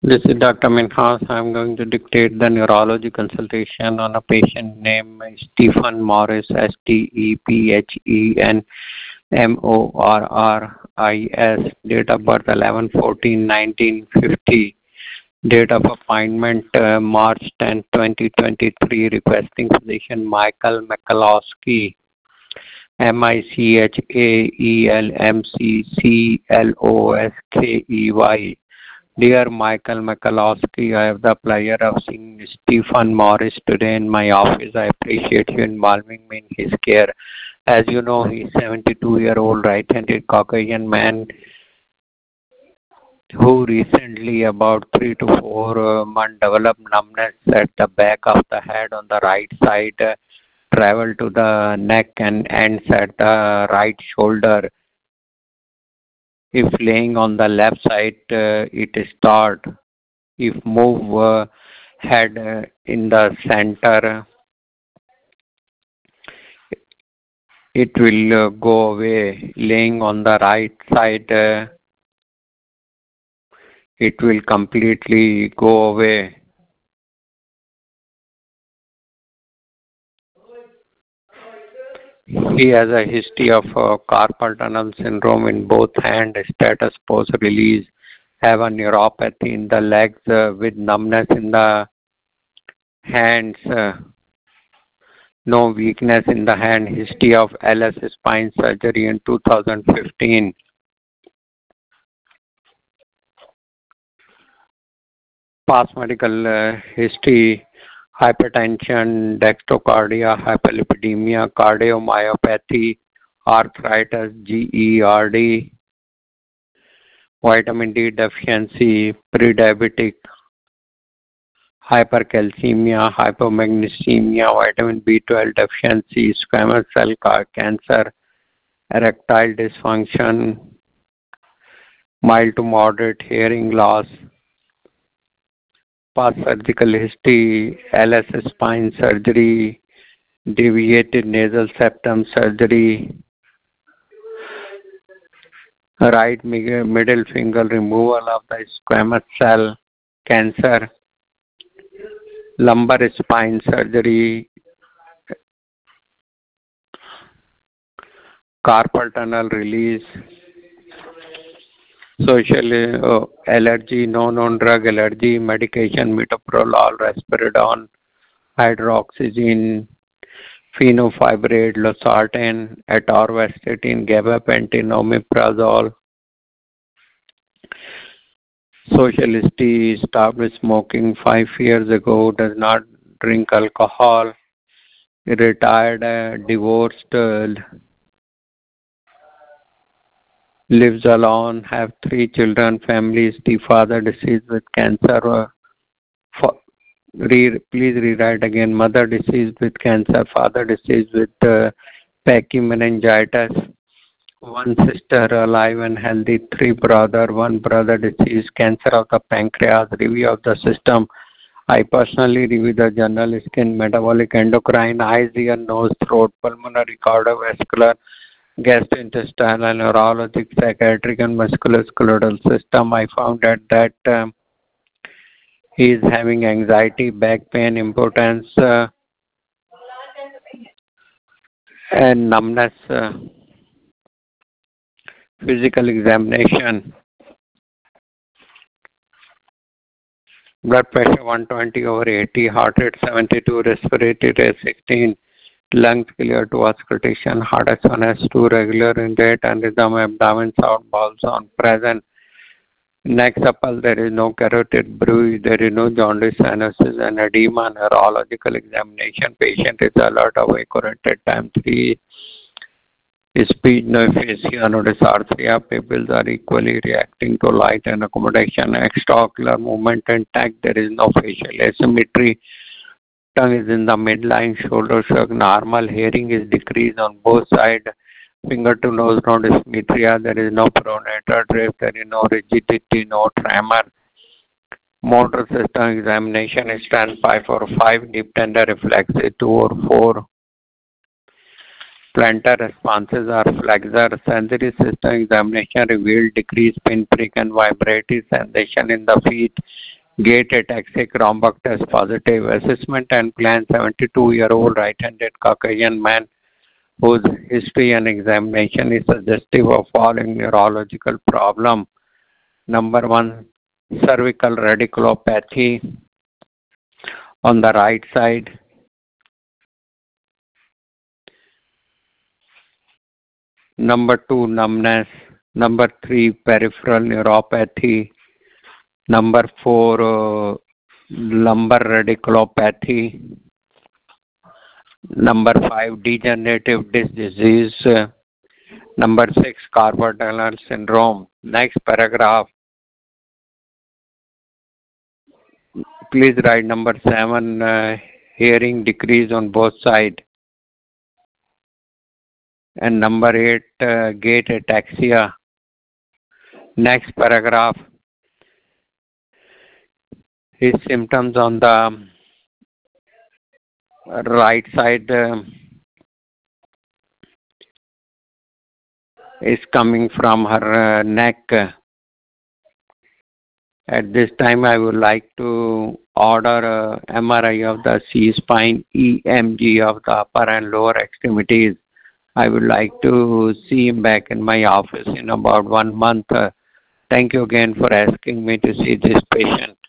This is Dr. Minhas. I'm going to dictate the neurology consultation on a patient named Stephen Morris, Stephenmorris, date of birth 11/14/1950, date of appointment March 10, 2023, requesting physician Michael Michalowski, Michaelmcklowskey. Dear Michael Michalowski, I have the pleasure of seeing Stephen Morris today in my office. I appreciate you involving me in his care. As you know, he's 72-year-old right-handed Caucasian man who recently, about 3 to 4 months, developed numbness at the back of the head on the right side, travel to the neck and ends at the right shoulder. If laying on the left side, it start. If move head in the center, it will go away. Laying on the right side, it will completely go away. He has a history of carpal tunnel syndrome in both hands, status post release, have a neuropathy in the legs with numbness in the hands, no weakness in the hand, history of LS spine surgery in 2015. Past medical history, hypertension, dextrocardia, hyperlipidemia, cardiomyopathy, arthritis, GERD, vitamin D deficiency, prediabetic, hypercalcemia, hypomagnesemia, vitamin B12 deficiency, squamous cell cancer, erectile dysfunction, mild to moderate hearing loss, past surgical history, LS spine surgery, deviated nasal septum surgery, right middle finger removal of the squamous cell cancer, lumbar spine surgery, carpal tunnel release, social allergy, no drug allergy, medication, metoprolol, risperidone, hydroxyzine, fenofibrate, losartan, atorvastatin, gabapentin, omeprazole. Social history, stopped smoking 5 years ago, does not drink alcohol, retired, divorced, lives alone, have 3 children, families, the father deceased with cancer. Please rewrite again. Mother deceased with cancer, father deceased with pachymeningitis, 1 sister alive and healthy, 3 brother, 1 brother deceased, cancer of the pancreas, review of the system. I personally review the general skin, metabolic, endocrine, eyes, ear, nose, throat, pulmonary, cardiovascular, gastrointestinal, neurologic, psychiatric, and musculoskeletal system. I found out that he is having anxiety, back pain, impotence, and numbness. Physical examination. Blood pressure 120/80, heart rate 72, respiratory rate 16, lungs clear to auscultation, heart S1 S2 regular in rate and rhythm, abdomen sound, bowel sound present. Neck supple, there is no carotid bruise, there is no jaundice, cyanosis, and edema. Neurological examination, patient is alert, awake, oriented, time 3. Speech, no aphasia, no dysarthria. Pupils are equally reacting to light and accommodation. Extraocular movement intact. There is no facial asymmetry. Tongue is in the midline. Shoulder shrug. Normal. Hearing is decreased on both sides. Finger to nose, no dysmetria. There is no pronator drift. There is no rigidity, no tremor. Motor system examination is strength 5 or 5. Deep tender reflexes 2 or 4. Plantar responses are flexor. Sensory system examination revealed decreased pinprick and vibratory sensation in the feet. Gait ataxic Romberg test positive. Assessment and plan 72-year-old right-handed Caucasian man whose history and examination is suggestive of following neurological problem. Number one, cervical radiculopathy on the right side. Number two, numbness. Number three, peripheral neuropathy. Number four, lumbar radiculopathy. Number five, degenerative disc disease. Number six, carpal tunnel syndrome. Next paragraph. Please write number seven, hearing decrease on both sides. And number eight, gait ataxia. Next paragraph. His symptoms on the right side is coming from her neck. At this time, I would like to order MRI of the C-spine, EMG of the upper and lower extremities. I would like to see him back in my office in about 1 month. Thank you again for asking me to see this patient.